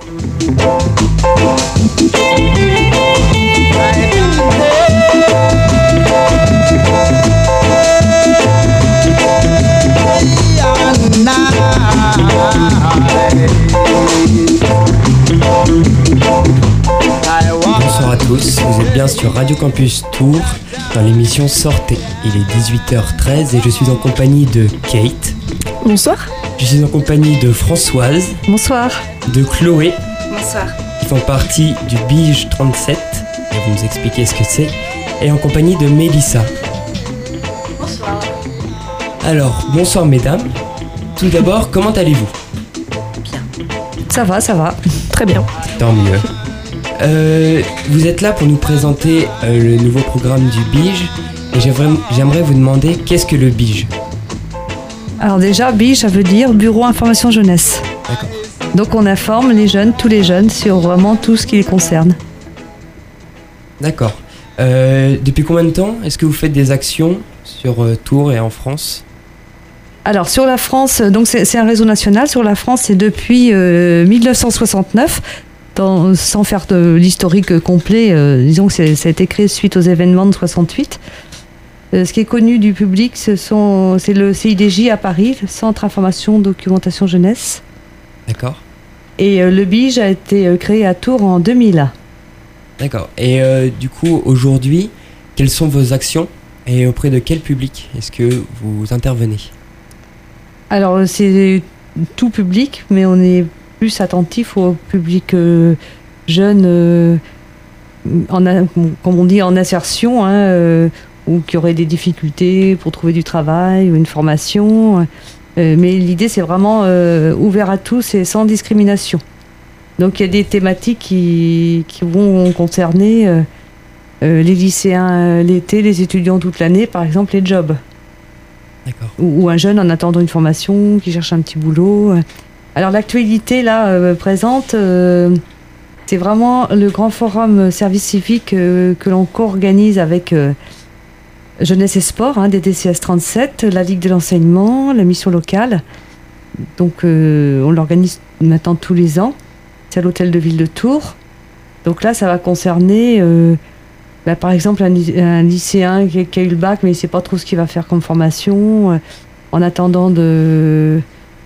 Bonsoir à tous, vous êtes bien sur Radio Campus Tours dans l'émission Sortez. Il est 18h13 et je suis en compagnie de Kate. Bonsoir. Je suis en compagnie de Françoise. Bonsoir. De Chloé. Bonsoir. Qui font partie du Bige 37. Et vous nous expliquer ce que c'est. Et en compagnie de Mélissa. Bonsoir. Alors, bonsoir mesdames. Tout d'abord, comment allez-vous ? Bien. Ça va. Très bien. Tant mieux. Vous êtes là pour nous présenter le nouveau programme du Bige. Et j'aimerais vous demander, qu'est-ce que le Bige ? Alors déjà, BIJ, ça veut dire Bureau Information Jeunesse. D'accord. Donc on informe les jeunes, tous les jeunes, sur vraiment tout ce qui les concerne. D'accord. Depuis combien de temps est-ce que vous faites des actions sur Tours et en France ? Alors sur la France, donc c'est un réseau national. Sur la France, c'est depuis 1969. Sans faire de l'historique complet, disons que ça a été créé suite aux événements de 68. Ce qui est connu du public, c'est le CIDJ à Paris, le Centre Information Documentation Jeunesse. D'accord. Et le BIJ a été créé à Tours en 2000. D'accord. Et du coup, aujourd'hui, quelles sont vos actions et auprès de quel public est-ce que vous intervenez ? Alors, c'est tout public, mais on est plus attentif au public jeune, comme on dit, en insertion, ou qui aurait des difficultés pour trouver du travail ou une formation. Mais l'idée, c'est vraiment ouvert à tous et sans discrimination. Donc il y a des thématiques qui vont concerner les lycéens l'été, les étudiants toute l'année, par exemple les jobs. D'accord. Ou un jeune en attendant une formation, qui cherche un petit boulot. Alors l'actualité là présente, c'est vraiment le grand forum service civique que l'on co-organise avec Jeunesse et Sport, des DCS 37, la Ligue de l'enseignement, la mission locale. Donc on l'organise maintenant tous les ans. C'est à l'hôtel de ville de Tours. Donc là, ça va concerner, par exemple, un lycéen qui a eu le bac, mais il ne sait pas trop ce qu'il va faire comme formation, en attendant de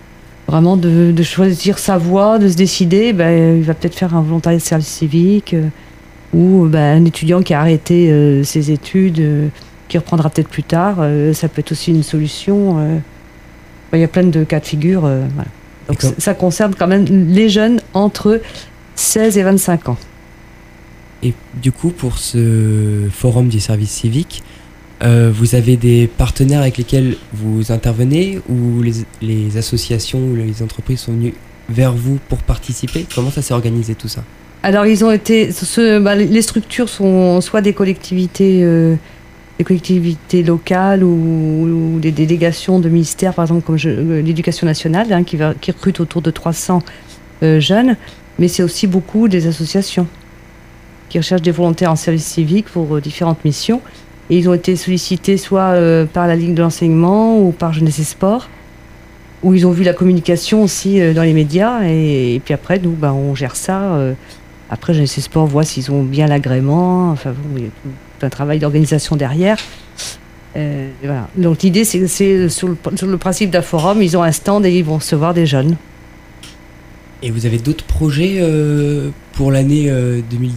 choisir sa voie, de se décider. Il va peut-être faire un volontariat de service civique, ou un étudiant qui a arrêté ses études, qui reprendra peut-être plus tard. Ça peut être aussi une solution. Il y a plein de cas de figure. Voilà. Donc ça concerne quand même les jeunes entre 16 et 25 ans. Et du coup, pour ce forum du service civique, vous avez des partenaires avec lesquels vous intervenez, ou les associations ou les entreprises sont venues vers vous pour participer ? Comment ça s'est organisé tout ça ? Alors ils ont été... les structures sont soit des collectivités locales ou des délégations de ministères, par exemple comme l'éducation nationale, qui recrute autour de 300 jeunes, mais c'est aussi beaucoup des associations qui recherchent des volontaires en service civique pour différentes missions. Et ils ont été sollicités soit par la Ligue de l'enseignement ou par Jeunesse et Sport, où ils ont vu la communication aussi dans les médias. Et puis après, nous, on gère ça. Après, Jeunesse et Sport voit s'ils ont bien l'agrément. Enfin, bon, il y a tout un travail d'organisation derrière. Voilà. Donc l'idée, c'est sur le principe d'un forum, ils ont un stand et ils vont recevoir des jeunes. Et vous avez d'autres projets pour l'année 2018 ?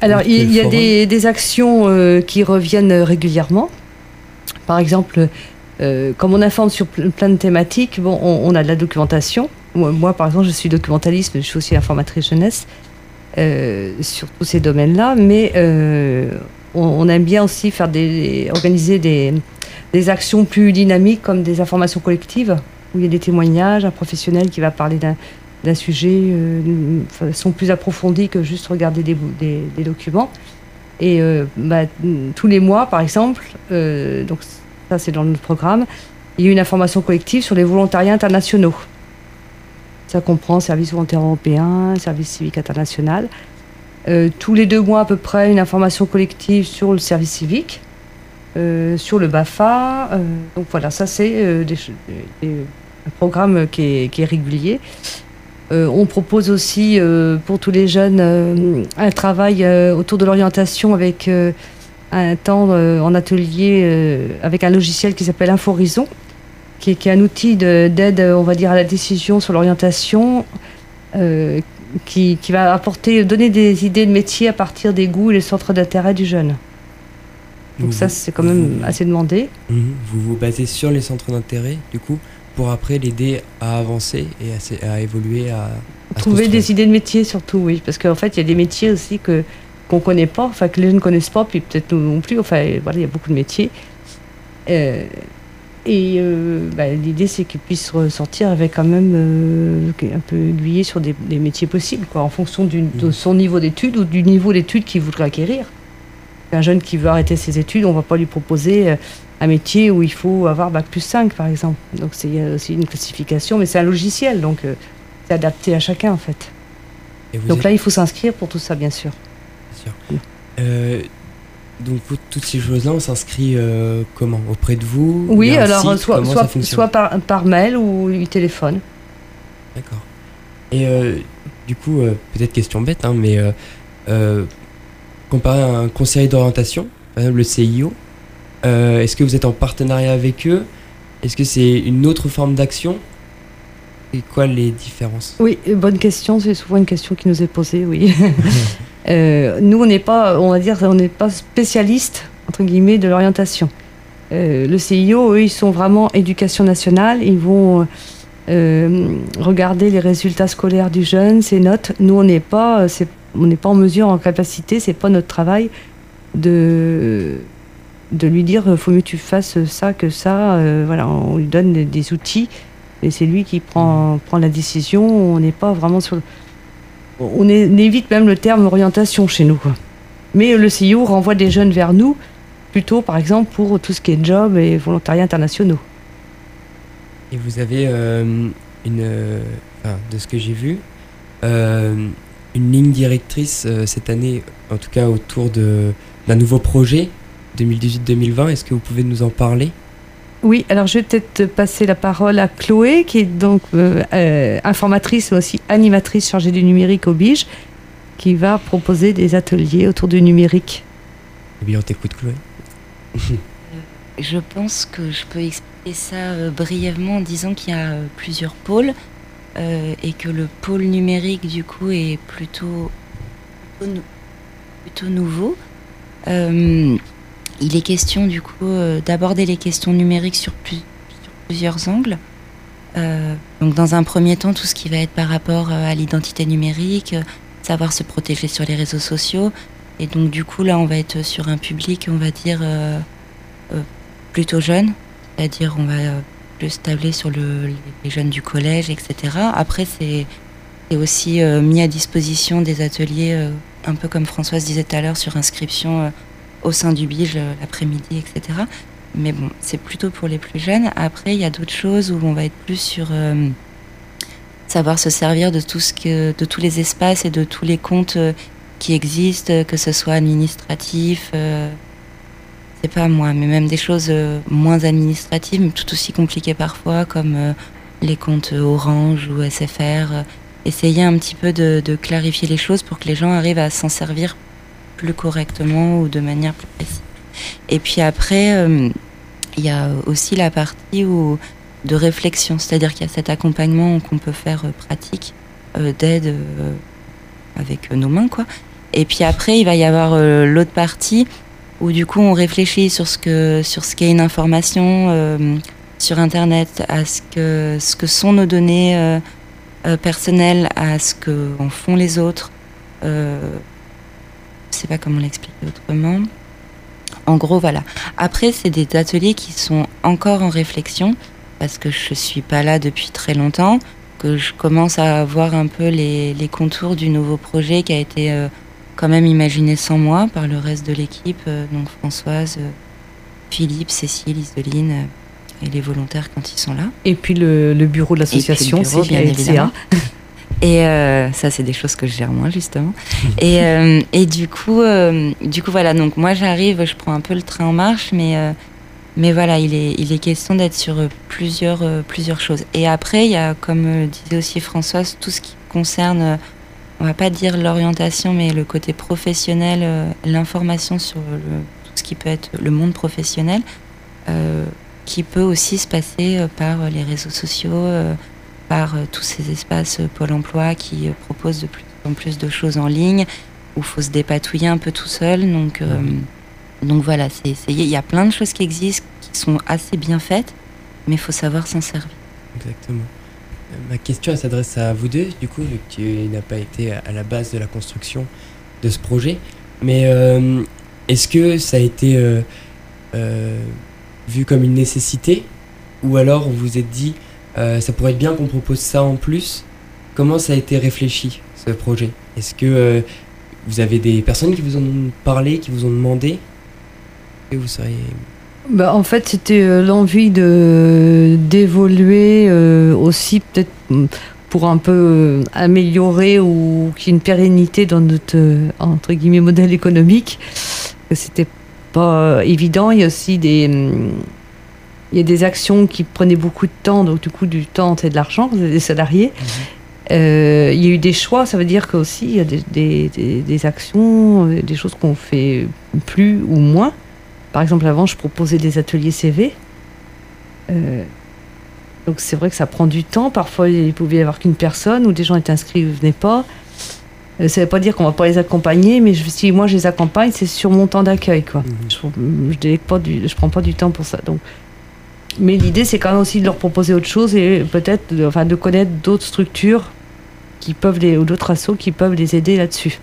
Alors, il y a des actions qui reviennent régulièrement. Par exemple, comme on informe sur plein de thématiques, on a de la documentation. Moi, par exemple, je suis documentaliste, mais je suis aussi informatrice jeunesse sur tous ces domaines-là. Mais on aime bien aussi organiser des actions plus dynamiques, comme des informations collectives, où il y a des témoignages, un professionnel qui va parler d'un sujet de façon plus approfondie que juste regarder des documents. Et tous les mois, par exemple, donc ça c'est dans notre programme, il y a une information collective sur les volontariats internationaux. Ça comprend service volontaire européen, service civique international. Tous les 2 mois à peu près, une information collective sur le service civique, sur le BAFA. Donc voilà, ça c'est un programme qui est régulier. On propose aussi pour tous les jeunes un travail autour de l'orientation avec un temps en atelier avec un logiciel qui s'appelle Inforison, qui est un outil d'aide, on va dire, à la décision sur l'orientation, qui va donner des idées de métier à partir des goûts et les centres d'intérêt du jeune. Donc ça, c'est quand même assez demandé. Vous vous basez sur les centres d'intérêt, du coup, pour après l'aider à avancer et à évoluer, à trouver des idées de métier surtout, oui. Parce qu'en fait, il y a des métiers aussi qu'on ne connaît pas, enfin que les jeunes ne connaissent pas, puis peut-être nous non plus. Enfin, voilà, il y a beaucoup de métiers. L'idée, c'est qu'ils puissent ressortir avec quand même un peu aiguillé sur des métiers possibles, quoi, en fonction de son niveau d'études ou du niveau d'études qu'il voudrait acquérir. Un jeune qui veut arrêter ses études, on ne va pas lui proposer un métier où il faut avoir Bac+5, par exemple. Donc, il y a aussi une classification, mais c'est un logiciel, donc c'est adapté à chacun, en fait. Donc là, il faut s'inscrire pour tout ça, bien sûr. Bien sûr. Donc, pour toutes ces choses-là, on s'inscrit comment? Auprès de vous? Oui, alors soit par mail ou du téléphone. D'accord. Et du coup, peut-être question bête, hein, mais comparé à un conseiller d'orientation, par exemple le CIO, est-ce que vous êtes en partenariat avec eux? Est-ce que c'est une autre forme d'action? Et quoi les différences? Oui, bonne question, c'est souvent une question qui nous est posée, oui. Nous, on n'est pas, on va dire, on n'est pas spécialiste, entre guillemets, de l'orientation. Le CIO, eux, ils sont vraiment éducation nationale, ils vont regarder les résultats scolaires du jeune, ses notes. Nous, on n'est pas en mesure, en capacité, c'est pas notre travail de lui dire faut mieux que tu fasses ça que ça. Voilà, on lui donne des outils et c'est lui qui prend la décision. On n'est pas vraiment sur on évite même le terme orientation chez nous, quoi. Mais le CIO renvoie des jeunes vers nous plutôt, par exemple, pour tout ce qui est job et volontariat internationaux. Et vous avez de ce que j'ai vu, une ligne directrice cette année, en tout cas autour d'un nouveau projet 2018-2020. Est-ce que vous pouvez nous en parler? Oui, alors je vais peut-être passer la parole à Chloé, qui est donc informatrice, mais aussi animatrice chargée du numérique au BIJ, qui va proposer des ateliers autour du numérique. Eh bien, on t'écoute, Chloé. Je pense que je peux expliquer ça brièvement en disant qu'il y a plusieurs pôles et que le pôle numérique, du coup, est plutôt nouveau. Il est question, du coup, d'aborder les questions numériques sur plusieurs angles. Donc, dans un premier temps, tout ce qui va être par rapport à l'identité numérique, savoir se protéger sur les réseaux sociaux. Et donc, du coup, là, on va être sur un public, on va dire, plutôt jeune. C'est-à-dire, on va plus tabler sur les jeunes du collège, etc. Après, c'est aussi mis à disposition des ateliers, un peu comme Françoise disait tout à l'heure, sur inscription au sein du BIJ l'après-midi, etc. Mais bon, c'est plutôt pour les plus jeunes. Après, il y a d'autres choses où on va être plus sur savoir se servir de de tous les espaces et de tous les comptes qui existent, que ce soit administratif, c'est pas moi, mais même des choses moins administratives, mais tout aussi compliquées parfois, comme les comptes Orange ou SFR. Essayer un petit peu de clarifier les choses pour que les gens arrivent à s'en servir plus correctement ou de manière plus précise. Et puis après, il y a aussi la partie de réflexion, c'est-à-dire qu'il y a cet accompagnement qu'on peut faire pratique, d'aide avec nos mains, quoi. Et puis après, il va y avoir l'autre partie où du coup on réfléchit sur ce qu'est une information sur Internet, à ce que sont nos données personnelles, à ce qu'en font les autres. Je sais pas comment l'expliquer autrement. En gros, voilà. Après, c'est des ateliers qui sont encore en réflexion, parce que je suis pas là depuis très longtemps, que je commence à voir un peu les contours du nouveau projet qui a été quand même imaginé sans moi par le reste de l'équipe, donc Françoise, Philippe, Cécile, Iseline et les volontaires quand ils sont là. Et puis le bureau de l'association, c'est bien évidemment. Et ça, c'est des choses que je gère moins, justement. Et du coup, voilà. Donc moi, j'arrive, je prends un peu le train en marche, mais voilà, il est question d'être sur plusieurs choses. Et après, il y a, comme disait aussi Françoise, tout ce qui concerne, on va pas dire l'orientation, mais le côté professionnel, l'information sur tout ce qui peut être le monde professionnel, qui peut aussi se passer par les réseaux sociaux, par tous ces espaces Pôle emploi qui proposent de plus en plus de choses en ligne, où il faut se dépatouiller un peu tout seul. Donc voilà, il y a plein de choses qui existent, qui sont assez bien faites, mais il faut savoir s'en servir. Exactement. Ma question, elle s'adresse à vous deux, du coup, vu que tu n'as pas été à la base de la construction de ce projet. Mais est-ce que ça a été vu comme une nécessité, ou alors vous vous êtes dit ça pourrait être bien qu'on propose ça en plus? Comment ça a été réfléchi, ce projet? Est-ce que vous avez des personnes qui vous en ont parlé, qui vous ont demandé? Et vous seriez... En fait, c'était l'envie d'évoluer aussi, peut-être pour un peu améliorer ou qu'il y ait une pérennité dans notre, entre guillemets, modèle économique. C'était pas évident. Il y a aussi il y a des actions qui prenaient beaucoup de temps, donc du coup, du temps, c'est de l'argent, des salariés. Il y a eu des choix, ça veut dire qu'aussi, il y a des actions, des choses qu'on fait plus ou moins. Par exemple, avant, je proposais des ateliers CV. Donc, c'est vrai que ça prend du temps. Parfois, il pouvait y avoir qu'une personne, ou des gens étaient inscrits, ils ne venaient pas. Ça ne veut pas dire qu'on ne va pas les accompagner, mais si moi je les accompagne, c'est sur mon temps d'accueil, quoi. Je prends pas du temps pour ça. Donc. Mais l'idée, c'est quand même aussi de leur proposer autre chose et peut-être de connaître d'autres structures qui peuvent ou d'autres assos qui peuvent les aider là-dessus.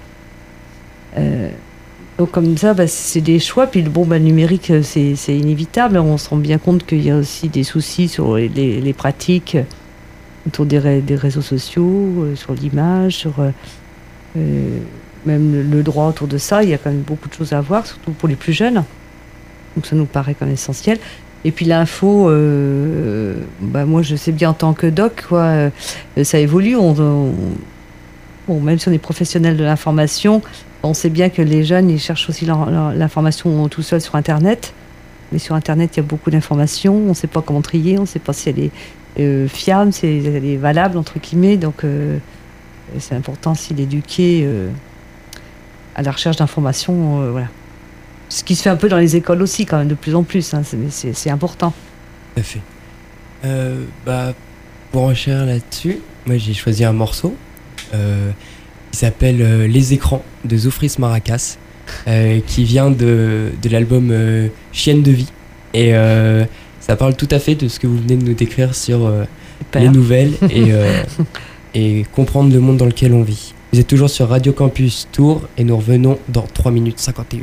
Donc comme ça, c'est des choix. Puis le numérique, c'est inévitable. On se rend bien compte qu'il y a aussi des soucis sur les pratiques autour des réseaux sociaux, sur l'image, sur même le droit autour de ça. Il y a quand même beaucoup de choses à voir, surtout pour les plus jeunes. Donc ça nous paraît quand même essentiel. Et puis l'info, moi je sais bien en tant que doc, quoi, ça évolue. Même si on est professionnel de l'information, on sait bien que les jeunes, ils cherchent aussi l'information tout seul sur Internet. Mais sur Internet, il y a beaucoup d'informations. On ne sait pas comment trier, on ne sait pas si elle est fiable, si elle est valable, entre guillemets. Donc, c'est important aussi d'éduquer à la recherche d'informations. Voilà. Ce qui se fait un peu dans les écoles aussi, quand même, de plus en plus. Hein, c'est important. Tout à fait. Pour enchaîner là-dessus, moi, j'ai choisi un morceau qui s'appelle Les écrans de Zoufris Maracas, qui vient de l'album Chienne de vie. Et ça parle tout à fait de ce que vous venez de nous décrire sur les nouvelles et comprendre le monde dans lequel on vit. Vous êtes toujours sur Radio Campus Tours et nous revenons dans 3 minutes 51.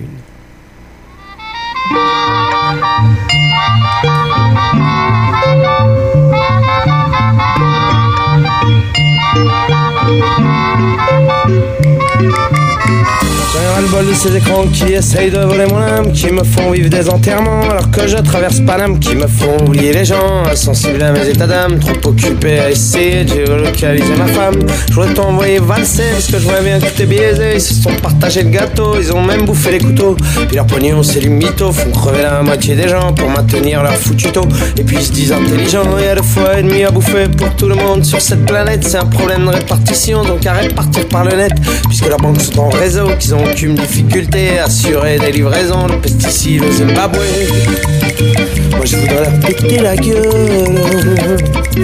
J'en ai ras-le-bol de ces écrans qui essayent de voler mon âme, qui me font vivre des enterrements alors que je traverse Paname, qui me font oublier les gens, insensibles à mes états d'âme, trop occupé à essayer de géolocaliser ma femme. Je voudrais t'envoyer valser parce que je vois bien que tout est biaisé. Ils se sont partagés le gâteau, ils ont même bouffé les couteaux. Puis leur pognon c'est du mytho, font crever la moitié des gens pour maintenir leur foutu taux. Et puis ils se disent intelligents, il y a 2 fois et demi à bouffer pour tout le monde sur cette planète. C'est un problème de répartition, donc à répartir par le net, puisque leurs banques sont en réseau, qu'ils ont aucune difficulté à assurer des livraisons de pesticides au Zimbabwe. Moi je voudrais leur péter la gueule,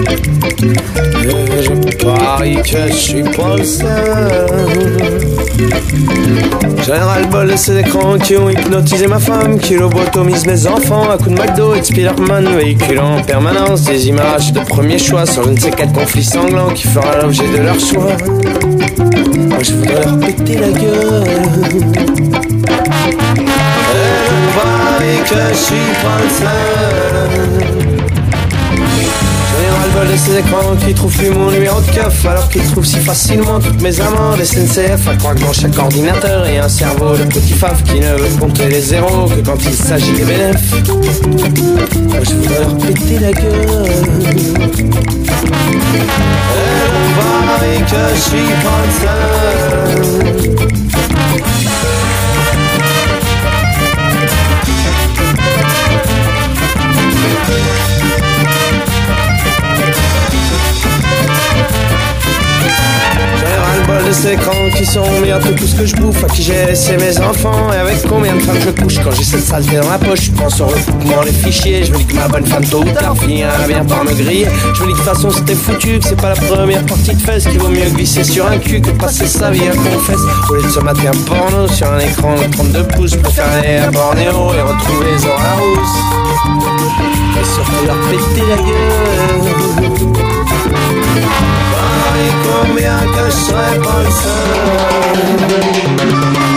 et je parie que je suis pas le seul. J'en ai ras-le-bol de ces écrans qui ont hypnotisé ma femme, qui lobotomisent mes enfants à coups de McDo et de Spiderman, véhiculant en permanence des images de premier choix sur je ne sais quel conflit sanglant qui fera l'objet de leur choix. Moi je voudrais leur péter la gueule, et je parie que je suis pas le seul. J'en ai ras-le-bol de ces écrans qui trouvent plus mon numéro de keuf, alors qu'ils trouvent si facilement toutes mes amendes SNCF, à croire que dans chaque ordinateur il y a un cerveau de petit faf qui ne veut compter les zéros que quand il s'agit des bénéfices. Moi je voudrais leur péter la gueule, et on parie que je suis pas le seul. sauront bientôt tout ce que je bouffe, à qui j'ai laissé mes enfants et avec combien de femmes je couche. Quand j'ai cette saleté dans la poche, je pense au recoupement, les fichiers. Je me dis que ma bonne femme tôt ou tard finira bien par me griller. Je me dis que de toute façon c'était foutu, que c'est pas la première partie de fesses, qu'il vaut mieux glisser sur un cul que de passer sa vie à confesse. Au lieu de se mater un porno sur un écran de 32 pouces, préfère aller à Bornéo et retrouver Zora Rousse. Et surtout leur péter la gueule. Et combien que je serais pas le seul.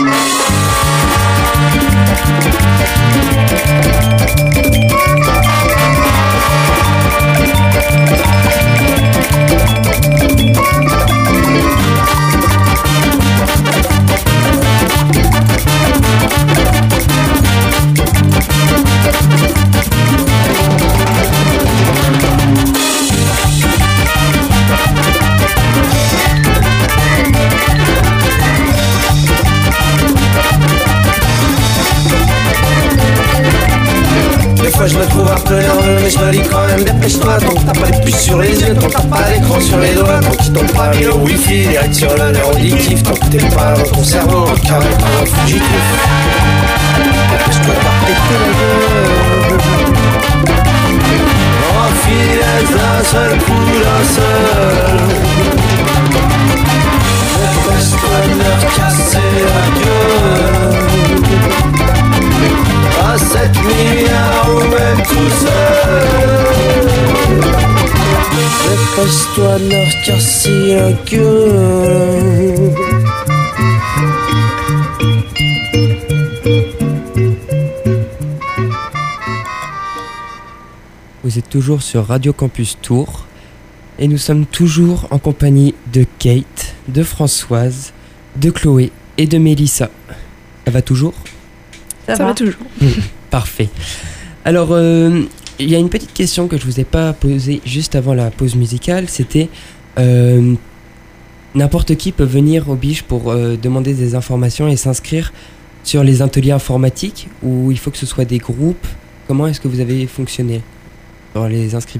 Je me trouve un peu nerveux, mais je me dis quand même dépêche-toi. Tant que t'as pas les puces sur les yeux, tant que t'as pas l'écran sur les doigts, tant qu'ils t'ont pas mis le wifi direct sur le nerf auditif, tant que t'es pas dans ton cerveau, carré par un fugitif. Dépêche-toi de péter la gueule. En finesse d'un seul coup, d'un seul. Dépêche-toi de leur casser la gueule. À 7 milliards ou même tout seul. Dépêche-toi de leur casser la gueule. Vous êtes toujours sur Radio Campus Tours et nous sommes toujours en compagnie de Kate, de Françoise, de Chloé et de Mélissa. Ça va toujours ? Ça va toujours. Parfait. Alors, il y a une petite question que je vous ai pas posée juste avant la pause musicale. C'était n'importe qui peut venir au Biche pour demander des informations et s'inscrire sur les ateliers informatiques, ou il faut que ce soit des groupes. Comment est-ce que vous avez fonctionné dans les inscriptions ?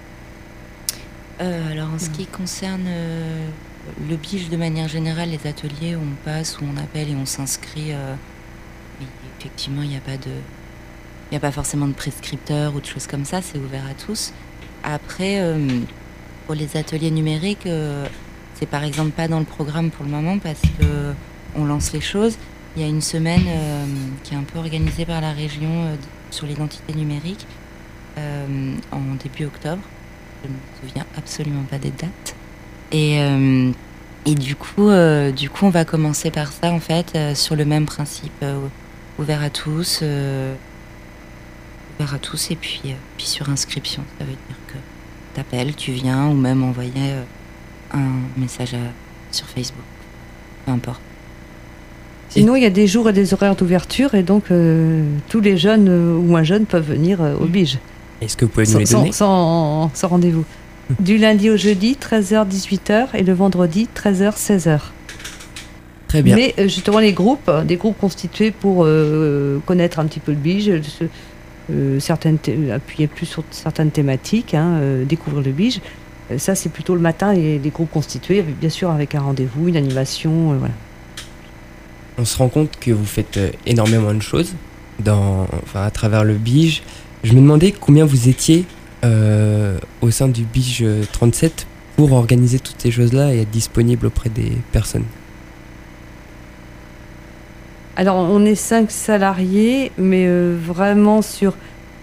Alors, en ce qui concerne le Biche de manière générale, les ateliers, on passe ou on appelle et on s'inscrit. Effectivement, il n'y a pas forcément de prescripteurs ou de choses comme ça, c'est ouvert à tous. Après, pour les ateliers numériques, c'est par exemple pas dans le programme pour le moment parce que on lance les choses. Il y a une semaine qui est un peu organisée par la région sur l'identité numérique en début octobre. Je ne me souviens absolument pas des dates. Et du coup, on va commencer par ça en fait, sur le même principe. Ouvert à tous et puis sur inscription. Ça veut dire que t'appelles, tu viens ou même envoyer un message sur Facebook. Peu importe. Sinon, il y a des jours et des horaires d'ouverture et donc tous les jeunes ou moins jeunes peuvent venir au Bige. Est-ce que vous pouvez nous les donner ? Sans rendez-vous. Du lundi au jeudi, 13h-18h et le vendredi, 13h-16h. Très bien. Mais justement, des groupes constitués pour connaître un petit peu le Bige, appuyer plus sur certaines thématiques, découvrir le Bige. Ça, c'est plutôt le matin, et des groupes constitués, bien sûr, avec un rendez-vous, une animation, voilà. On se rend compte que vous faites énormément de choses à travers le Bige. Je me demandais combien vous étiez au sein du Bige 37 pour organiser toutes ces choses-là et être disponible auprès des personnes. Alors, on est 5 salariés, mais vraiment sur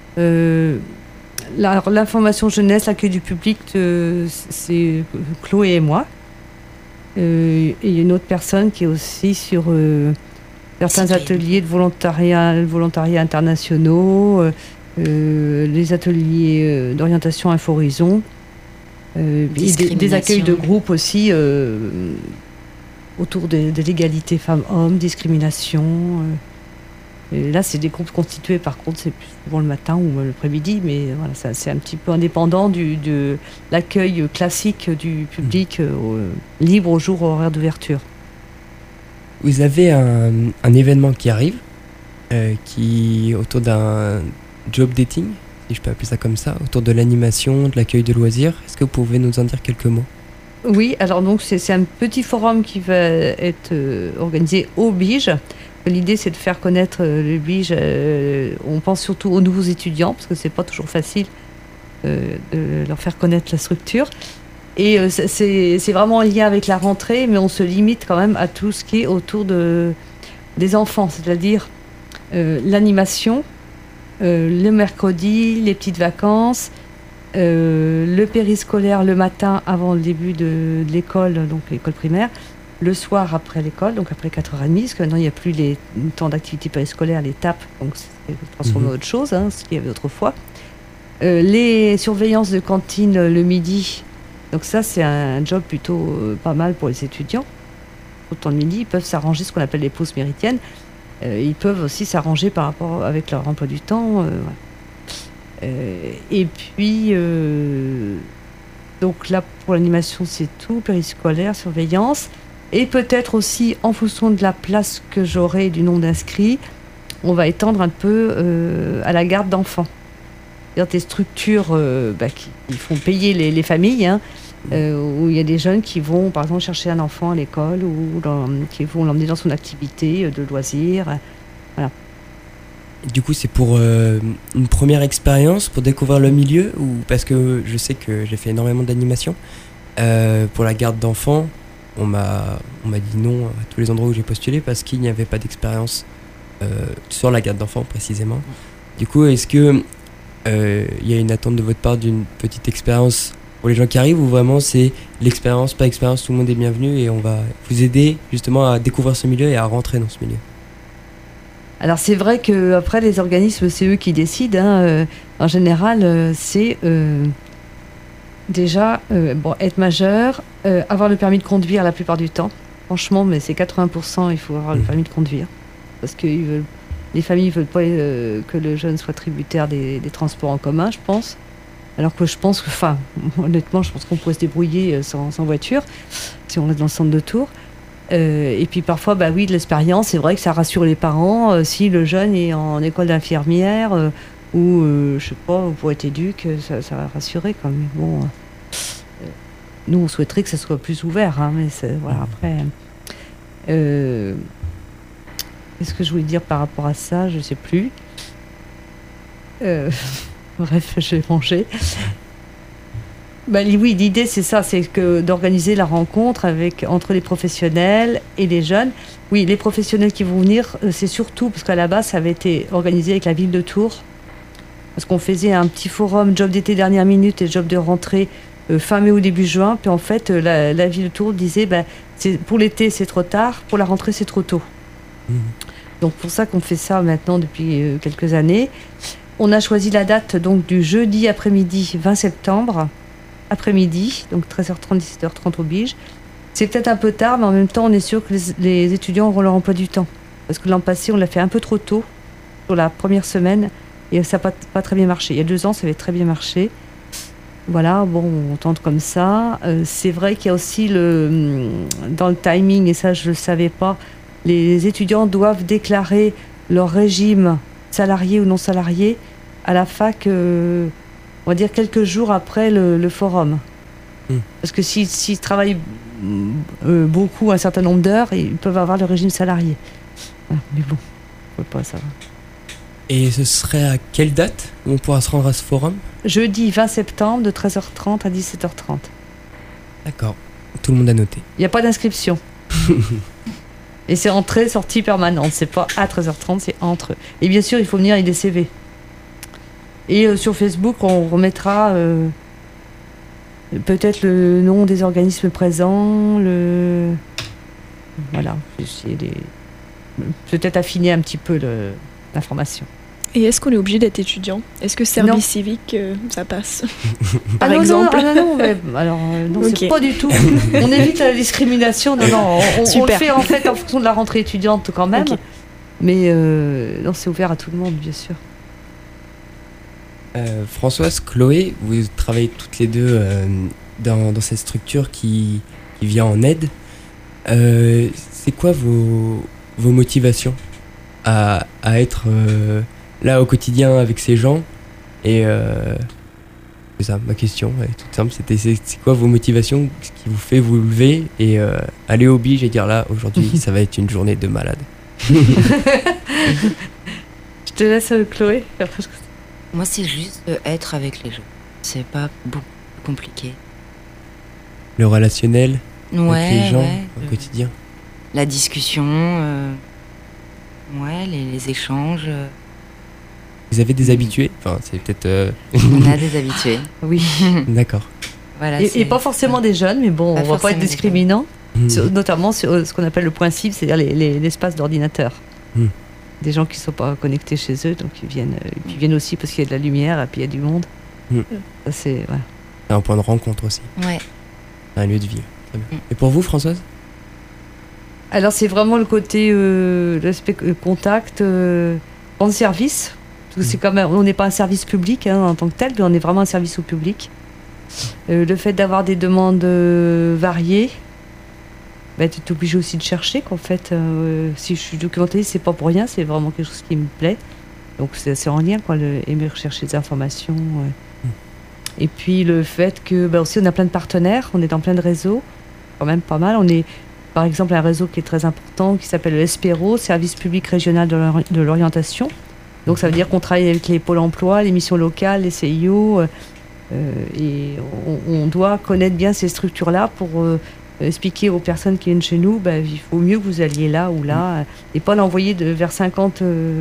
l'information jeunesse, l'accueil du public, c'est Chloé et moi. Et il y a une autre personne qui est aussi sur certains ateliers de volontariat internationaux, les ateliers d'orientation Info-Horizon, des accueils de groupe aussi autour de l'égalité femmes-hommes, discrimination. Et là, c'est des groupes constitués, par contre, c'est plus souvent le matin ou l'après-midi, mais voilà, ça, c'est un petit peu indépendant de l'accueil classique du public libre au jour horaire d'ouverture. Vous avez un événement qui arrive, autour d'un job dating, si je peux appeler ça comme ça, autour de l'animation, de l'accueil de loisirs. Est-ce que vous pouvez nous en dire quelques mots ? Oui, alors donc c'est un petit forum qui va être organisé au BIGE. L'idée, c'est de faire connaître le BIGE. On pense surtout aux nouveaux étudiants, parce que c'est pas toujours facile de leur faire connaître la structure. Et c'est vraiment en lien avec la rentrée, mais on se limite quand même à tout ce qui est autour des enfants, c'est-à-dire l'animation, le mercredi, les petites vacances, le périscolaire le matin avant le début de l'école, donc l'école primaire, le soir après l'école, donc après 4h30, parce que maintenant il n'y a plus les temps d'activité périscolaire, les TAP, donc c'est transformé en autre chose, ce qu'il y avait autrefois. Les surveillances de cantine le midi, donc ça c'est un job plutôt pas mal pour les étudiants. Au temps de midi, ils peuvent s'arranger, ce qu'on appelle les pauses méridiennes. Ils peuvent aussi s'arranger par rapport avec leur emploi du temps. Et puis, donc là pour l'animation c'est tout, périscolaire, surveillance. Et peut-être aussi, en fonction de la place que j'aurai et du nombre d'inscrits, on va étendre un peu à la garde d'enfants. C'est-à-dire des structures qui font payer les familles, où il y a des jeunes qui vont, par exemple, chercher un enfant à l'école ou qui vont l'emmener dans son activité de loisirs. Voilà. Du coup, c'est pour une première expérience, pour découvrir le milieu, ou parce que je sais que j'ai fait énormément d'animation. Pour la garde d'enfants, on m'a dit non à tous les endroits où j'ai postulé parce qu'il n'y avait pas d'expérience sur la garde d'enfants précisément. Du coup, est-ce que il y a une attente de votre part d'une petite expérience pour les gens qui arrivent, ou vraiment c'est l'expérience, pas expérience, tout le monde est bienvenu et on va vous aider justement à découvrir ce milieu et à rentrer dans ce milieu? Alors c'est vrai qu'après les organismes, c'est eux qui décident. En général, c'est déjà être majeur, avoir le permis de conduire la plupart du temps. Franchement, mais c'est 80%, il faut avoir le permis de conduire. Parce que les familles ne veulent pas que le jeune soit tributaire des transports en commun, je pense. Alors que je pense que, honnêtement, je pense qu'on pourrait se débrouiller sans voiture, si on est dans le centre de Tours. Et puis parfois, de l'expérience, c'est vrai que ça rassure les parents. Si le jeune est en école d'infirmière ou, je sais pas, pour être éduque, ça va rassurer quand même. Bon, nous, on souhaiterait que ça soit plus ouvert, mais voilà, après... qu'est-ce que je voulais dire par rapport à ça? Je sais plus. Bref, je vais manger. Oui, l'idée c'est ça, c'est que d'organiser la rencontre entre les professionnels et les jeunes. Oui, les professionnels qui vont venir, c'est surtout parce qu'à la base ça avait été organisé avec la ville de Tours, parce qu'on faisait un petit forum job d'été dernière minute et job de rentrée fin mai ou début juin. Puis en fait, la ville de Tours disait, pour l'été c'est trop tard, pour la rentrée c'est trop tôt. Donc pour ça qu'on fait ça maintenant depuis quelques années. On a choisi la date donc du jeudi après-midi 20 septembre, après-midi, donc 13h30, 17h30 au BIGE. C'est peut-être un peu tard, mais en même temps, on est sûr que les étudiants auront leur emploi du temps. Parce que l'an passé, on l'a fait un peu trop tôt, sur la première semaine, et ça n'a pas très bien marché. Il y a 2 ans, ça avait très bien marché. Voilà, on tente comme ça. C'est vrai qu'il y a aussi dans le timing, et ça, je ne le savais pas, les étudiants doivent déclarer leur régime salarié ou non salarié à la fac, on va dire quelques jours après le forum. Parce que s'ils travaillent beaucoup, un certain nombre d'heures, ils peuvent avoir le régime salarié. Voilà, mais bon, on peut pas savoir. Et ce serait à quelle date où on pourra se rendre à ce forum? Jeudi 20 septembre de 13h30 à 17h30. D'accord, tout le monde a noté. Il n'y a pas d'inscription. Et c'est entrée-sortie permanente, c'est pas à 13h30, c'est entre. Et bien sûr, il faut venir avec des CV. Et sur Facebook, on remettra peut-être le nom des organismes présents, voilà, peut-être affiner un petit peu l'information. Et est-ce qu'on est obligé d'être étudiant? Est-ce que service civique, ça passe? Par non, exemple? Non, c'est pas du tout. On évite la discrimination. Non, on le fait en fait en fonction de la rentrée étudiante quand même. Okay. Mais non, c'est ouvert à tout le monde, bien sûr. Françoise, Chloé, vous travaillez toutes les deux dans cette structure qui vient en aide. C'est quoi vos motivations à être là au quotidien avec ces gens et C'est ça, ma question est toute simple. C'est quoi vos motivations, ce qui vous fait vous lever et aller au Bige et dire là, aujourd'hui, ça va être une journée de malade. Je te laisse Chloé. Après, Moi, c'est juste être avec les gens. C'est pas beaucoup compliqué. Le relationnel avec les gens au quotidien. La discussion, les échanges. Vous avez des habitués? Enfin, c'est peut-être... On a des habitués. Oui. D'accord. Voilà, et pas forcément des jeunes, mais bon, on va pas être discriminant. Notamment sur ce qu'on appelle le point cible, c'est-à-dire l'espace d'ordinateur. Des gens qui ne sont pas connectés chez eux, donc ils viennent aussi parce qu'il y a de la lumière et puis il y a du monde. Ça, c'est un point de rencontre aussi. Ouais. Un lieu de vie. Très bien. Et pour vous, Françoise? Alors c'est vraiment le côté l'aspect contact, rendre service. Parce que c'est quand même, on n'est pas un service public en tant que tel, mais on est vraiment un service au public. Le fait d'avoir des demandes variées, tu es obligé aussi de chercher qu'en fait, si je suis documentaliste, c'est pas pour rien, c'est vraiment quelque chose qui me plaît. Donc c'est en lien, aimer rechercher des informations. Et puis le fait que, aussi on a plein de partenaires, on est dans plein de réseaux, quand même pas mal. On est par exemple un réseau qui est très important, qui s'appelle le SPRO, Service public régional de l'orientation. Donc ça veut dire qu'on travaille avec les pôles emploi, les missions locales, les CIO, et on doit connaître bien ces structures-là pour expliquer aux personnes qui viennent chez nous, il faut mieux que vous alliez là ou là, et pas l'envoyer vers 50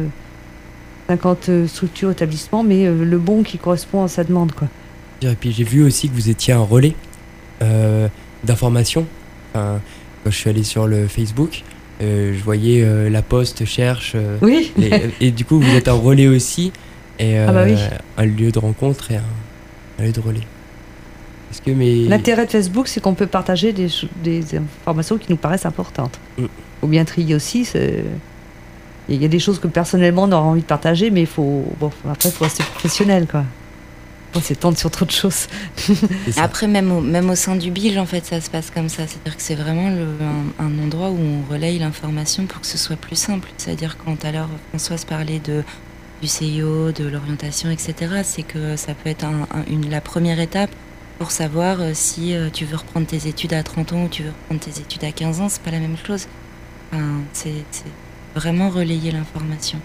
structures, établissements, mais le bon qui correspond à sa demande, quoi. Et puis j'ai vu aussi que vous étiez un relais d'information. Quand je suis allé sur le Facebook, je voyais La Poste cherche. Oui. Et du coup, vous êtes un relais aussi, et oui. un lieu de rencontre et un lieu de relais. L'intérêt de Facebook, c'est qu'on peut partager des informations qui nous paraissent importantes. Faut bien trier aussi. Il y a des choses que personnellement on aura envie de partager, mais après il faut rester professionnel, quoi. Faut s'étendre sur trop de choses. Après, même au sein du Bige, en fait, ça se passe comme ça. C'est-à-dire que c'est vraiment un endroit où on relaye l'information pour que ce soit plus simple. C'est-à-dire quand tout à l'heure Françoise parlait du CIO, de l'orientation, etc., c'est que ça peut être la première étape pour savoir si tu veux reprendre tes études à 30 ans ou tu veux reprendre tes études à 15 ans, c'est pas la même chose. C'est vraiment relayer l'information.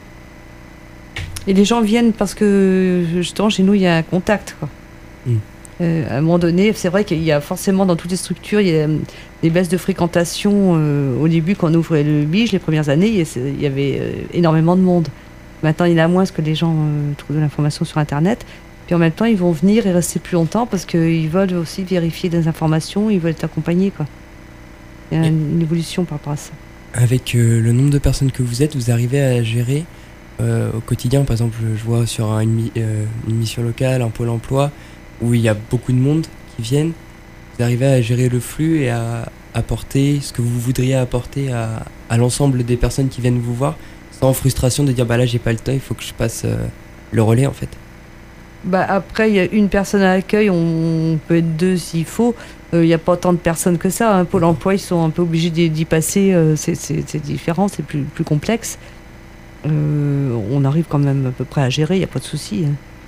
Et les gens viennent parce que justement chez nous il y a un contact, quoi. À un moment donné, c'est vrai qu'il y a forcément dans toutes les structures, il y a des baisses de fréquentation. Au début, quand on ouvrait le Bige, les premières années, il y avait énormément de monde. Maintenant, il y en a moins parce que les gens trouvent de l'information sur Internet. Puis en même temps, ils vont venir et rester plus longtemps parce qu'ils veulent aussi vérifier des informations, ils veulent être accompagnés, quoi. Il y a une évolution par rapport à ça. Avec le nombre de personnes que vous êtes, vous arrivez à gérer au quotidien? Par exemple, je vois sur une mission locale, un pôle emploi, où il y a beaucoup de monde qui viennent. Vous arrivez à gérer le flux et à apporter ce que vous voudriez apporter à l'ensemble des personnes qui viennent vous voir, sans frustration de dire là j'ai pas le temps, il faut que je passe le relais, en fait. Après, il y a une personne à l'accueil, on peut être deux s'il faut. Il n'y a pas tant de personnes que ça. Pôle emploi, ils sont un peu obligés d'y passer. C'est différent, c'est plus complexe. On arrive quand même à peu près à gérer, il n'y a pas de souci.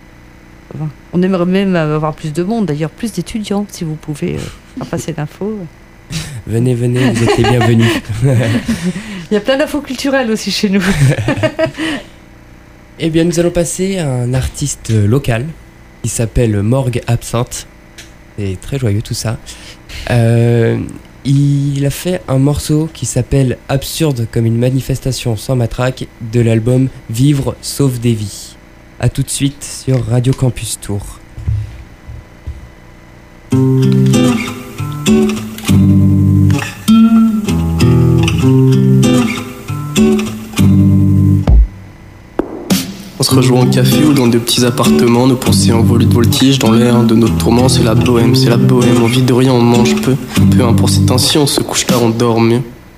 On aimerait même avoir plus de monde, d'ailleurs plus d'étudiants, si vous pouvez faire passer l'info. Venez, vous êtes les bienvenus. Il y a plein d'infos culturelles aussi chez nous. Eh bien, nous allons passer à un artiste local qui s'appelle Morgue Absinthe. C'est très joyeux tout ça. Il a fait un morceau qui s'appelle Absurde comme une manifestation sans matraque de l'album Vivre sauve des vies. A tout de suite sur Radio Campus Tours. On se rejoint en café ou dans de petits appartements, nos pensées envolées de voltige dans l'air de notre tourment, c'est la bohème, envie de rien, on mange peu importe c'est ainsi, on se couche tard, on dort mieux.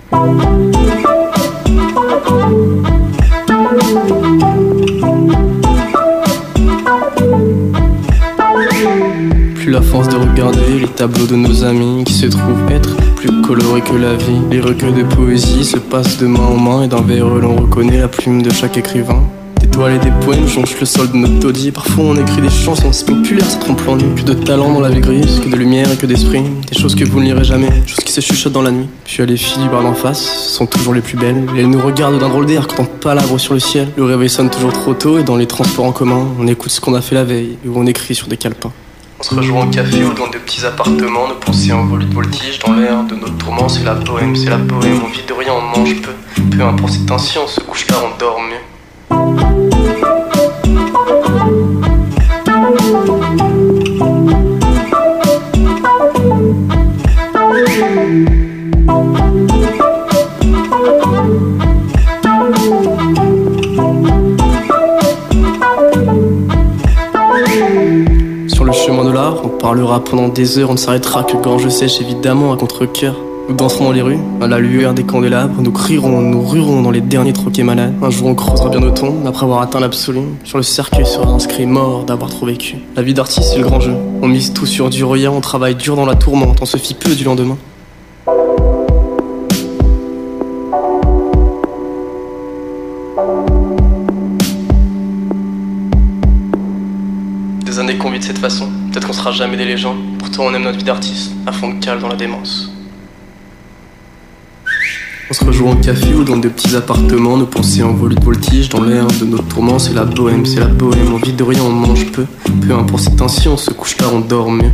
Plus la force de regarder les tableaux de nos amis qui se trouvent être plus colorés que la vie. Les recueils de poésie se passent de main en main et d'un verre l'on reconnaît la plume de chaque écrivain. Des toiles et des poèmes jonchent le sol de notre taudis. Parfois on écrit des chansons si populaires, ça trompe l'ennui. Que de talent dans la vie grise, que de lumière et que d'esprit. Des choses que vous ne lirez jamais, choses qui se chuchotent dans la nuit. Puis les filles du bar d'en face sont toujours les plus belles. Et elles nous regardent d'un drôle d'air quand on palabre sur le ciel. Le réveil sonne toujours trop tôt et dans les transports en commun, on écoute ce qu'on a fait la veille ou on écrit sur des calepins. On se rejoint au café ou dans de petits appartements, nos pensées envolées de voltige dans l'air de notre tourment. C'est la bohème, on vit de rien, on mange peu. Peu importe cette tension, on se couche tard, on dort mieux. Sur le chemin de l'art, on parlera pendant des heures, on ne s'arrêtera que gorge sèche évidemment à contre-cœur. Nous danserons dans les rues, à la lueur des candélabres, nous crierons, nous ruerons dans les derniers troquets malades. Un jour on creusera bien nos tombes, après avoir atteint l'absolu. Sur le cercueil sera inscrit mort d'avoir trop vécu. La vie d'artiste c'est le grand jeu, on mise tout sur du rien, on travaille dur dans la tourmente, on se fie peu du lendemain. Des années qu'on vit de cette façon, peut-être qu'on sera jamais des légendes. Pourtant on aime notre vie d'artiste, à fond de cale dans la démence. On se rejoint au café ou dans de petits appartements, nos pensées envolées de voltige dans l'air de notre tourment. C'est la bohème, on vit de rien, on mange peu. Peu importe cette tension, on se couche tard, on dort mieux.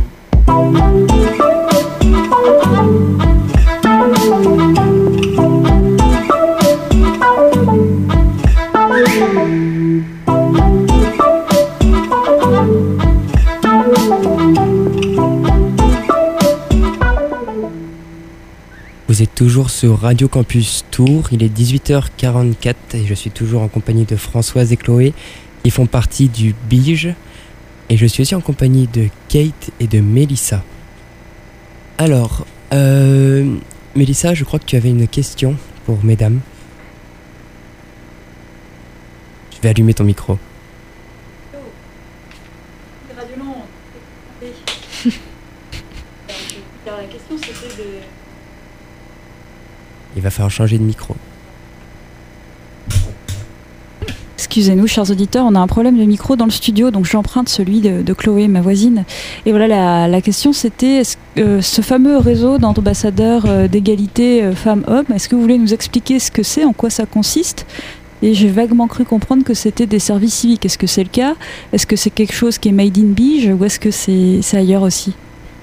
Vous êtes toujours sur Radio Campus Tours, il est 18h44 et je suis toujours en compagnie de Françoise et Chloé qui font partie du Bige et je suis aussi en compagnie de Kate et de Mélissa. Alors, Mélissa, je crois que tu avais une question pour mesdames. Je vais allumer ton micro. Alors la question c'était de... Il va falloir changer de micro. Excusez-nous, chers auditeurs, on a un problème de micro dans le studio, donc j'emprunte celui de Chloé, ma voisine. Et voilà, la question c'était, ce fameux réseau d'ambassadeurs d'égalité femmes-hommes, est-ce que vous voulez nous expliquer ce que c'est, en quoi ça consiste ? Et j'ai vaguement cru comprendre que c'était des services civiques. Est-ce que c'est le cas ? Est-ce que c'est quelque chose qui est made in Bige ou est-ce que c'est ailleurs aussi ?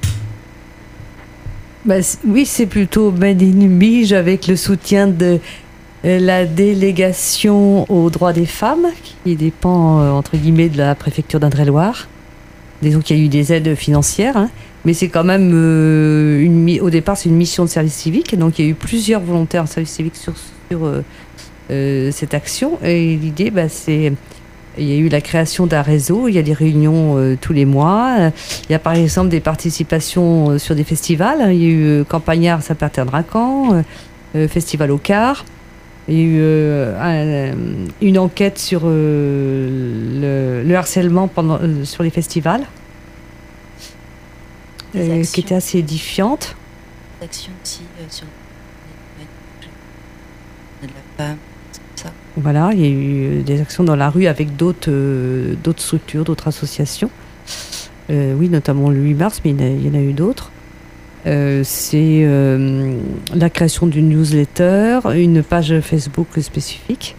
Oui, c'est plutôt made in Bige avec le soutien de la délégation aux droits des femmes qui dépend entre guillemets de la préfecture d'Indre-et-Loire. Disons qu'il y a eu des aides financières, hein, mais c'est quand même au départ c'est une mission de service civique, donc il y a eu plusieurs volontaires en service civique sur cette action. Et l'idée, c'est il y a eu la création d'un réseau, il y a des réunions tous les mois. Il y a par exemple des participations sur des festivals. Il y a eu Campagnard Saint-Martin-de-Racan, Festival au Car. Il y a eu une enquête sur le harcèlement sur les festivals, qui était assez édifiante. Des actions aussi sur de la femme. Voilà, il y a eu des actions dans la rue avec d'autres structures, d'autres associations. Oui, notamment le 8 mars, mais il y en a eu d'autres. C'est la création d'une newsletter, une page Facebook spécifique.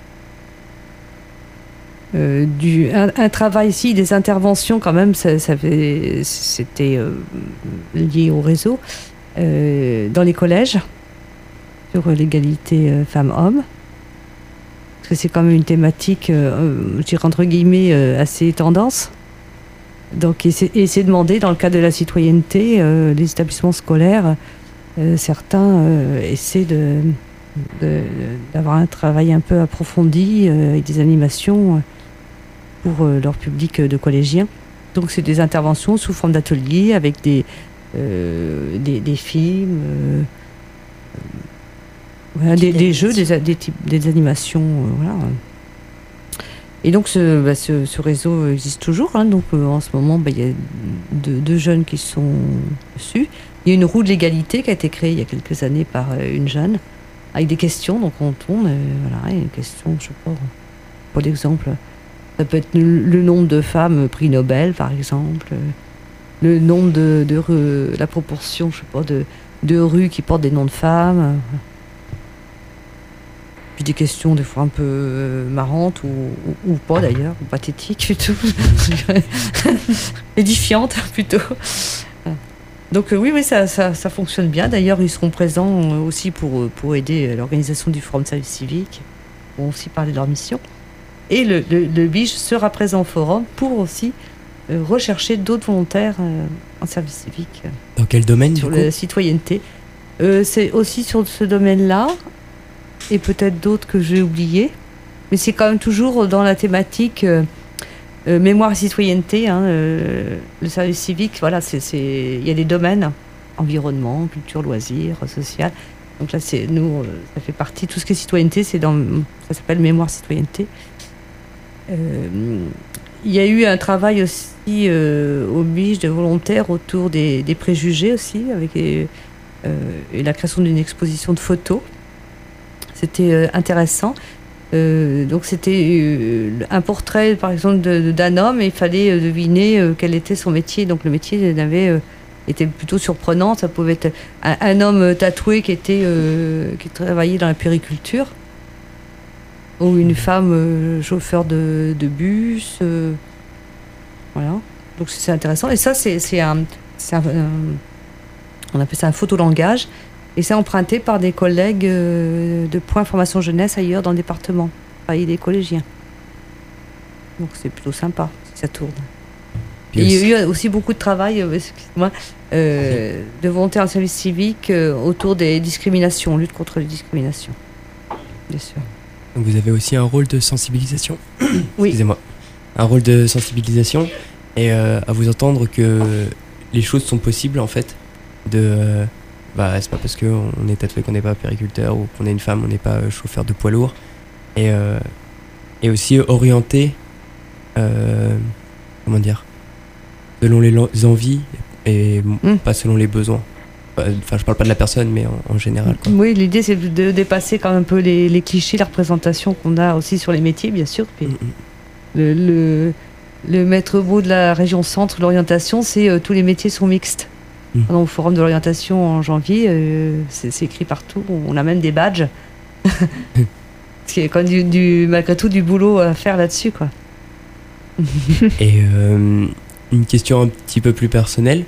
Un travail ici, des interventions quand même, c'était lié au réseau, dans les collèges, sur l'égalité femmes-hommes. Parce que c'est quand même une thématique, je dirais entre guillemets, assez tendance. Donc, et c'est demandé dans le cadre de la citoyenneté, les établissements scolaires, certains essaient d'avoir un travail un peu approfondi avec des animations pour leur public de collégiens. Donc, c'est des interventions sous forme d'ateliers avec des films. Voilà, des jeux, des animations, voilà. Et donc ce réseau existe toujours, hein, donc en ce moment il y a deux jeunes qui sont dessus. Il y a une roue de l'égalité qui a été créée il y a quelques années par une jeune, avec des questions, donc on tourne, voilà, et une question, je sais pas, pas d'exemple. Ça peut être le nombre de femmes prix Nobel, par exemple, le nombre la proportion, je sais pas, de rues qui portent des noms de femmes. Puis des questions des fois un peu marrantes ou pas d'ailleurs, ou pathétiques plutôt, édifiantes plutôt. Donc oui, ça fonctionne bien. D'ailleurs, ils seront présents aussi pour aider l'organisation du Forum de service civique. Ils vont aussi parler de leur mission. Et le BIJ sera présent au forum pour aussi rechercher d'autres volontaires en service civique. Dans quel domaine sur du coup ? La citoyenneté. C'est aussi sur ce domaine-là, et peut-être d'autres que j'ai oubliés. Mais c'est quand même toujours dans la thématique mémoire et citoyenneté. Le service civique, voilà, il y a des domaines, environnement, culture, loisirs, social. Donc là, ça fait partie, tout ce qui est citoyenneté, ça s'appelle mémoire citoyenneté. Il y a eu un travail aussi au BIJ de volontaires autour des préjugés aussi, avec et la création d'une exposition de photos. C'était intéressant. Donc c'était un portrait, par exemple, d'un homme, et il fallait deviner quel était son métier. Donc le métier était plutôt surprenant. Ça pouvait être un homme tatoué qui travaillait dans la puériculture, ou une femme chauffeur de bus. Voilà. Donc c'est intéressant. Et ça, on appelle ça un photolangage. Et c'est emprunté par des collègues de Point Formation Jeunesse ailleurs dans le département, et des collégiens. Donc c'est plutôt sympa si ça tourne. Et il y a eu aussi beaucoup de travail, de volontaires en service civique autour des discriminations, lutte contre les discriminations, bien sûr. Donc vous avez aussi un rôle de sensibilisation. Oui. Excusez-moi. Un rôle de sensibilisation, et à vous entendre que les choses sont possibles en fait. C'est pas parce qu'on est tatoué qu'on n'est pas périculteur, ou qu'on est une femme, on n'est pas chauffeur de poids lourd. Et aussi orienté, selon les envies et pas selon les besoins. Enfin, je parle pas de la personne, mais en général, quoi. Oui, l'idée c'est de dépasser quand même un peu les clichés, la représentation qu'on a aussi sur les métiers, bien sûr. Puis le maître mot de la région centre, l'orientation, c'est tous les métiers sont mixtes. Au forum de l'orientation en janvier, c'est écrit partout. On a même des badges. Parce qu'il y a quand même malgré tout du boulot à faire là-dessus, quoi. Et une question un petit peu plus personnelle.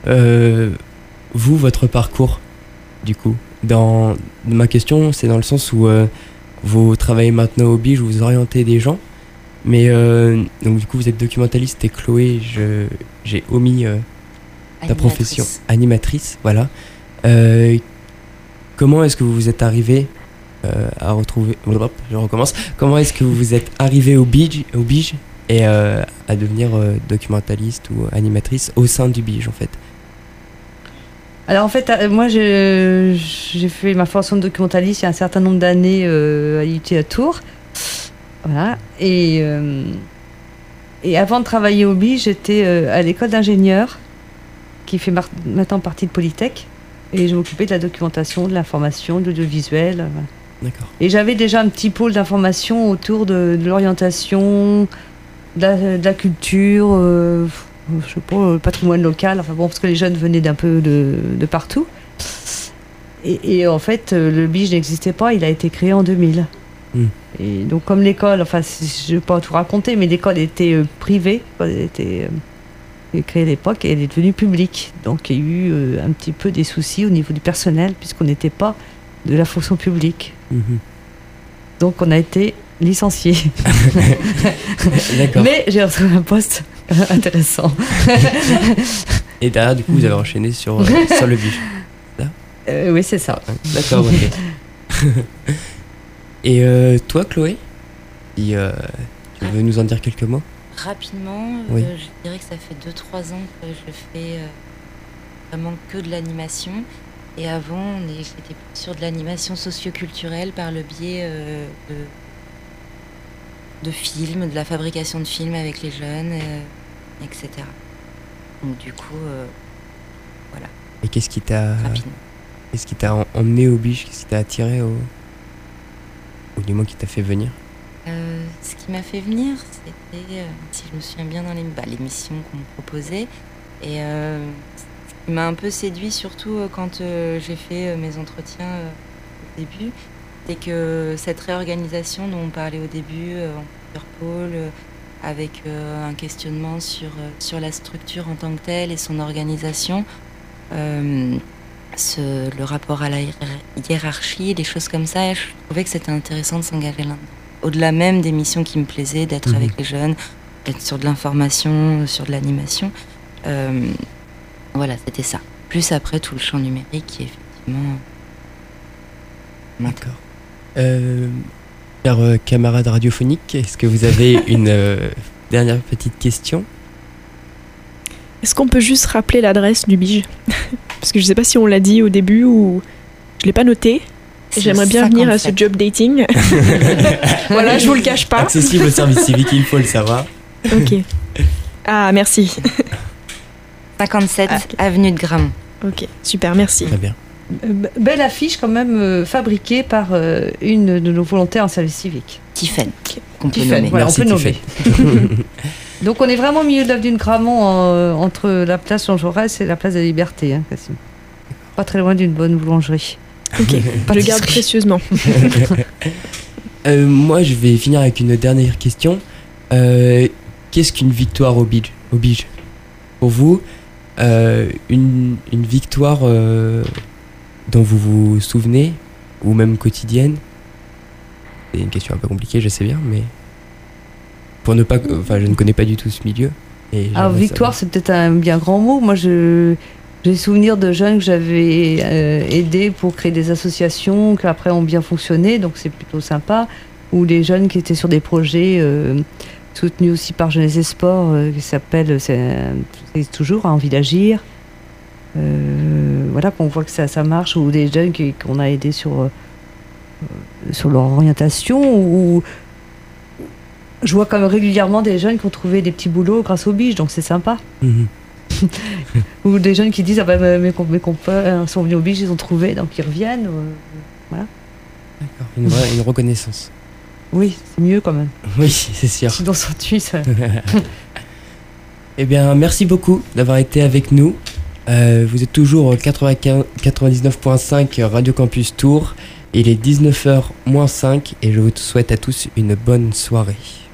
Votre parcours, du coup. Ma question, c'est dans le sens où vous travaillez maintenant au BIJ, vous orientez des gens. Mais donc du coup, vous êtes documentaliste, et Chloé, j'ai omis... ta profession, animatrice, voilà. Comment est-ce que vous vous êtes arrivé à retrouver... Je recommence. Comment est-ce que vous vous êtes arrivé au BIJ et à devenir documentaliste ou animatrice au sein du BIJ, en fait? Alors en fait, moi j'ai fait ma formation de documentaliste il y a un certain nombre d'années à l'IUT à Tours. Voilà. Et avant de travailler au BIJ, j'étais à l'école d'ingénieurs, qui fait maintenant partie de Polytech, et je m'occupais de la documentation, de l'information, de l'audiovisuel. Voilà. D'accord. Et j'avais déjà un petit pôle d'information autour de l'orientation, de la culture, je sais pas, le patrimoine local, enfin bon, parce que les jeunes venaient d'un peu de partout. Et en fait, le BIJ n'existait pas, il a été créé en 2000. Et donc comme l'école, enfin je ne vais pas tout raconter, mais l'école était privée, elle était créée à l'époque, et elle est devenue publique. Donc il y a eu un petit peu des soucis au niveau du personnel, puisqu'on n'était pas de la fonction publique. Donc on a été licenciés. D'accord. Mais j'ai retrouvé un poste intéressant. Et derrière, du coup, vous avez enchaîné sur le BIJ. Oui, c'est ça. D'accord, ok. Et toi, Chloé, si tu veux nous en dire quelques mots? Rapidement, oui. Je dirais que ça fait 2-3 ans que je fais vraiment que de l'animation. Et avant, j'étais plus sur de l'animation socio-culturelle par le biais de films, de la fabrication de films avec les jeunes, etc. Donc du coup, voilà. Et qu'est-ce qui t'a rapidement. emmené au BIJ? Qu'est-ce qui t'a attiré ou du moins qui t'a fait venir? Ce qui qui m'a fait venir, c'était, si je me souviens bien, dans l'émission qu'on me proposait. Et ce qui m'a un peu séduit, surtout quand j'ai fait mes entretiens au début, c'est que cette réorganisation dont on parlait au début, en plusieurs pôles, avec un questionnement sur la structure en tant que telle et son organisation, le rapport à la hiérarchie, des choses comme ça, je trouvais que c'était intéressant de s'engager là-dedans. Au-delà même des missions qui me plaisaient, d'être avec les jeunes, d'être sur de l'information, sur de l'animation. Voilà, c'était ça. Plus après tout le champ numérique qui est effectivement... D'accord. Chers camarades radiophoniques, est-ce que vous avez une dernière petite question ? Est-ce qu'on peut juste rappeler l'adresse du Bige ? Parce que je ne sais pas si on l'a dit au début ou je ne l'ai pas noté. J'aimerais bien 57. venir à ce job dating. Voilà, je vous le cache pas. Accessible au service civique, il faut le savoir. Ok. Ah, merci. 57 avenue de Grammont. Ok, super, merci. Très bien. Belle affiche quand même fabriquée par une de nos volontaires en service civique. Tiffen, qu'on peut Tiffen, nommer. voilà, Merci, on peut nommer. Donc on est vraiment au milieu de l'avenue de Grammont, entre la place Jean Jaurès et la place de la Liberté, hein, Cassim. Pas très loin d'une bonne boulangerie. Ok, je garde précieusement. Moi, je vais finir avec une dernière question. Qu'est-ce qu'une victoire au Bige pour vous, une victoire dont vous vous souvenez, ou même quotidienne? C'est une question un peu compliquée, je sais bien, mais pour ne pas, je ne connais pas du tout ce milieu. Et Alors victoire, c'est peut-être un bien grand mot. Moi, j'ai souvenir de jeunes que j'avais aidés pour créer des associations qui après ont bien fonctionné, donc c'est plutôt sympa. Ou les jeunes qui étaient sur des projets soutenus aussi par Jeunesse et Sport, qui s'appelle, c'est toujours Envie d'agir. Voilà, qu'on voit que ça marche, ou des jeunes qu'on a aidés sur leur orientation, ou je vois quand même régulièrement des jeunes qui ont trouvé des petits boulots grâce aux Biges, donc c'est sympa. Ou des jeunes qui disent mes copains sont venus aux Biges, ils ont trouvé, donc ils reviennent. Voilà. D'accord, une reconnaissance. Oui, c'est mieux quand même. Oui, c'est sûr. Sinon, ça tue, ça. Eh bien, merci beaucoup d'avoir été avec nous. Vous êtes toujours au 99.5 Radio Campus Tours. Il est 19h moins 5 et je vous souhaite à tous une bonne soirée.